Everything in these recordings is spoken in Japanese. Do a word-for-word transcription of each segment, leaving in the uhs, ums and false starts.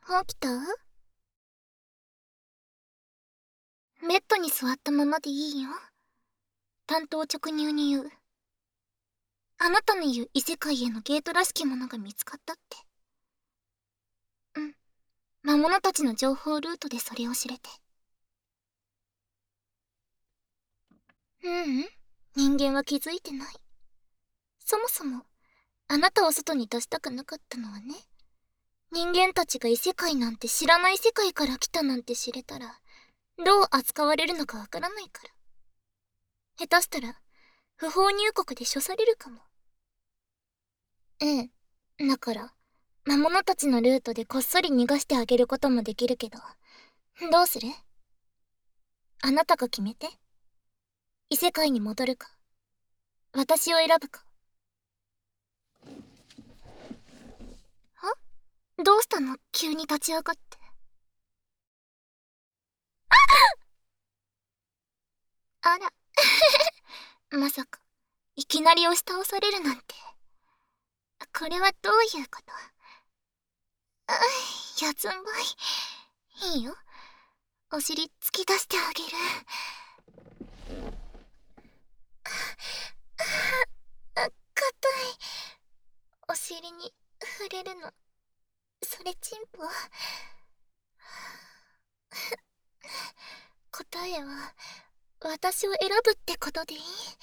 起きた？ベッドに座ったままでいいよ。単刀直入に言う。あなたの言う異世界へのゲートらしきものが見つかったって。うん。魔物たちの情報ルートでそれを知れて。ううん。人間は気づいてない。そもそも、あなたを外に出したくなかったのはね。人間たちが異世界なんて知らない世界から来たなんて知れたら、どう扱われるのかわからないから。下手したら、不法入国で処されるかも。ええ。だから、魔物たちのルートでこっそり逃がしてあげることもできるけど、どうする？あなたが決めて。異世界に戻るか、私を選ぶか。は？どうしたの？急に立ち上がって。あら。まさか、いきなり押し倒されるなんて。これはどういうこと？あい、やつんばい。いいよ。お尻突き出してあげる。あ、硬い。お尻に触れるの、それチンポ？答えは、私を選ぶってことでいい？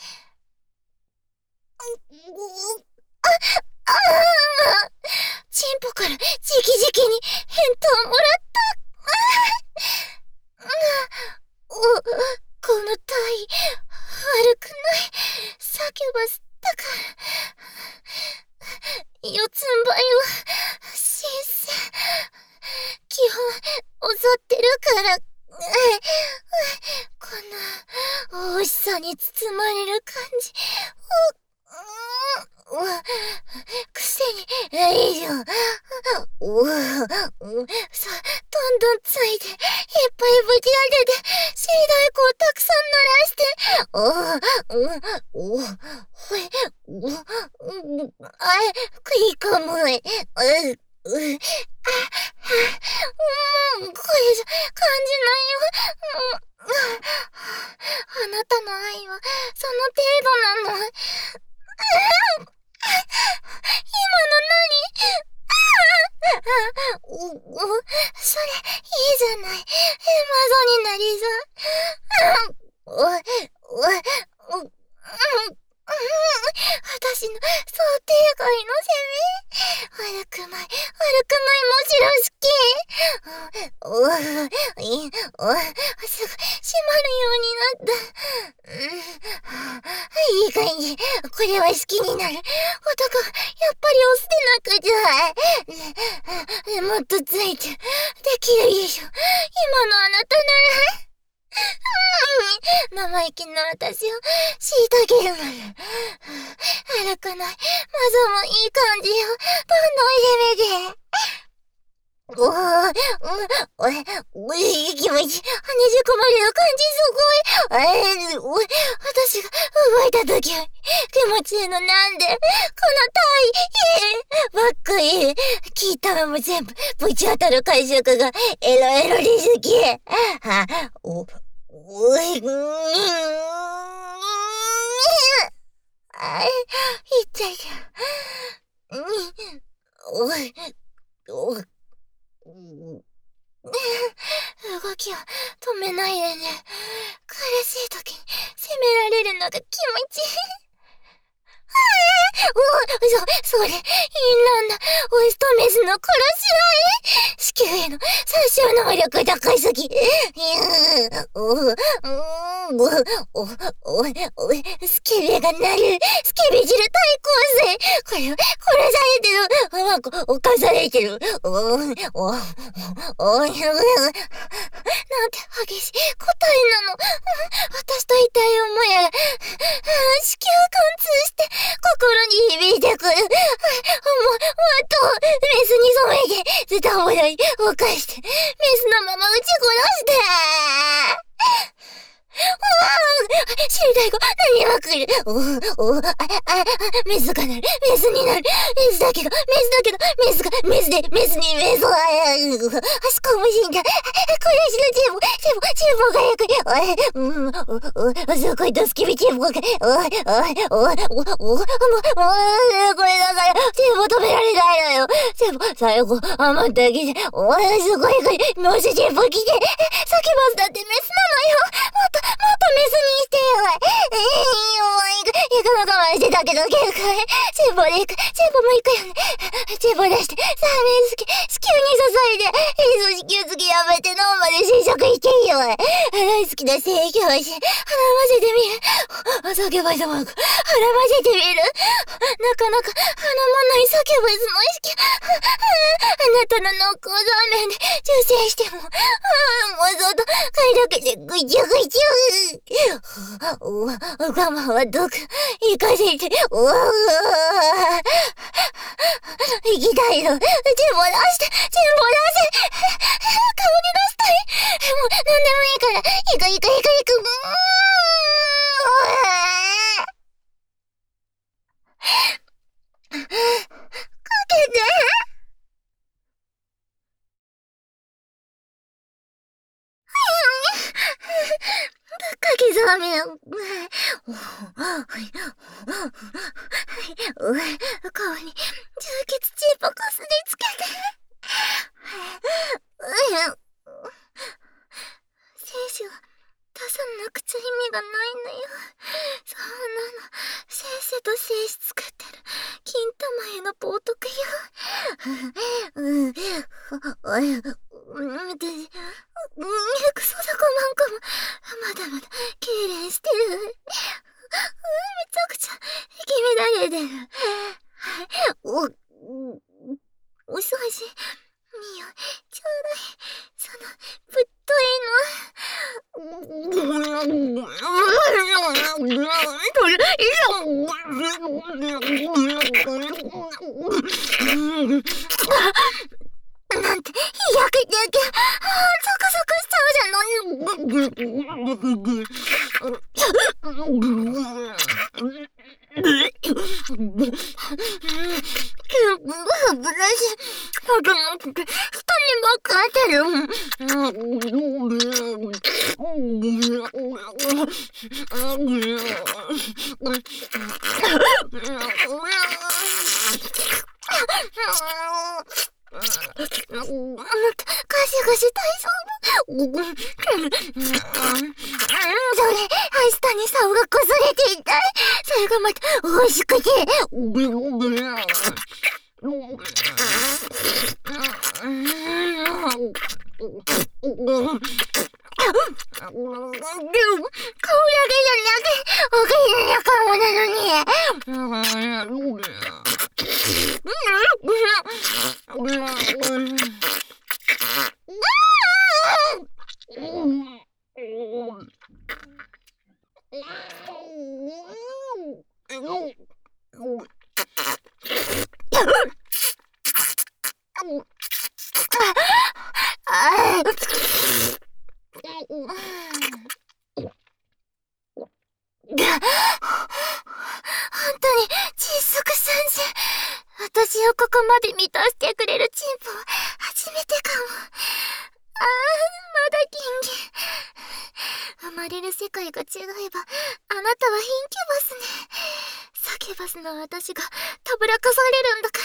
あ、ああ！チンポから直々に返答もらった。お、この体位、悪くない。叫ばせたから。四つん這いは、新鮮。基本、襲ってるから。この、美しさに包まれる感じ。お、うん、くせに、いいよ。お、さ、どんどんついて、いっぱいぶち上げて、尻大根をたくさん鳴らして、お、お、ほい、お、あい、いいかもい。う、う、あ、は、もう、これじゃ、感じないよ。あなたの愛は、その程度なの。今の何？お、お、それ、いいじゃない。魔女になりそう。お、お、お、私の想定外の攻め。悪くない、悪くない、もちろん好き。お、い、お、すぐ、閉まるようになった。いい感じ。これは好きになる。男、やっぱり押してなくちゃ。もっとついて、できるでしょ。今のあなたなら。生意気な私を虐げるのよ。悪くない。マゾもいい感じよ。どんどん攻めて。おー、おい、おい、気持ち、跳ねじ込まれる感じすごい。えー、おい、私が動いたとき、気持ちいいのなんで、この体位、ばっかり、聞いたのも全部、ぶち当たる感触が、エロエロに好き。は、お、おい、うーん、あ、痛いじゃん。おい、おい、動きを止めないでね。苦しい時に責められるのが気持ちいい。お、そ、それ、いいなんだ。オスとメスの殺し合い。子宮への殺傷能力高すぎ。お、お、お、お、お、スケベがなる。スケベ汁対抗戦。これは、殺されてる。なんか、犯されてる。お、お、お、お、なんて激しい答えなの。私と痛い思いやら、子宮貫通して、心に響いてくる。もう、もっと、メスに染めて、ズタボロに犯して、メスのまま撃ち殺して。 知りたい子、何が来る。おお、あ、あ、あ、メスがなる。メスになる。メスだけど、メスだけど、メスが、メスで、メスにメスは、あすこむしんだ。これしのチェボ、チェボ、チェボがやくり。おい、うん、お、お、すごいドスキビチェボが、おい、おい、おい、お、お、もう、もう、これだから、チェボ止められないのよ。チェボ、最後、余ったきて、おい、すごい、もしチェボ来て、サキバスだってメスなのよ。もっと、もっとメスにしてよ。ええー、もう、行く、行くの我慢してたけど、限界。チェボで行く、チェボも行くよね。チェボ出して、さあ、メスキ、子宮に注いで、えー、子宮付きやめて脳まで侵食していいよ。大好きな性教師、払わせてみる。あ、サキバスも、払わせてみる。なかなか、花もないサキバスの意識。あなたの濃厚ラーメンで、受精しても、もうそっと、快楽でぐちゅぐちゅ。お、我慢はどく、行かせて、おー、行きたいの。全部出して、全部出せ。顔に出したい。もう、なんでもいいから、行く行く行く行く。うーん。かけて。かきざめを。顔に充血チーポこすりつけて。精子を出さなくちゃ意味がないのよ。そんなの、せっせと精子作ってる金玉への冒涜よ。うん、おい、見て、クソだこまんこも、まだまだ、痙攣してる。めちゃくちゃ、息乱れてる。お、お掃除、みよ、ちょうだい。その、ぶっといの。なんて、焼けてけ、ゾクゾクしちゃうじゃない。ブラシ、あとなくて、下にばっか当てる。あなた、ガシガシ大丈夫？それ、下に竿がこすれていたい。それがまた、美味しくて。顔だけじゃなく、おかしな顔なのに。本当に窒息さんじゃ。私をここまで満たしてくれるチンポは初めてかも。ああ、まだ金魚。生まれる世界が違えば、あなたは貧キュバスね。サキュバスの私がたぶらかされるんだから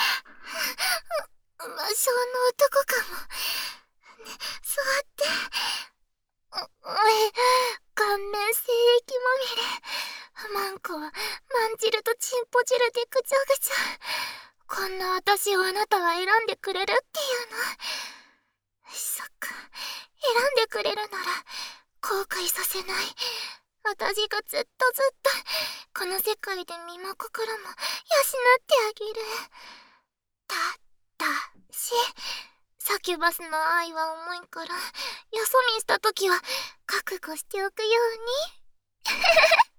。魔性の男かも。ね、座って。顔面精液まみれ。マンコはまん汁とチンポ汁でぐちゃぐちゃ。こんな私をあなたは選んでくれるっていうの。そっか、選んでくれるなら後悔させない。私がずっとずっとこの世界で身も心も養ってあげる。ただしサキュバスの愛は重いから、よそ見したときは覚悟しておくように。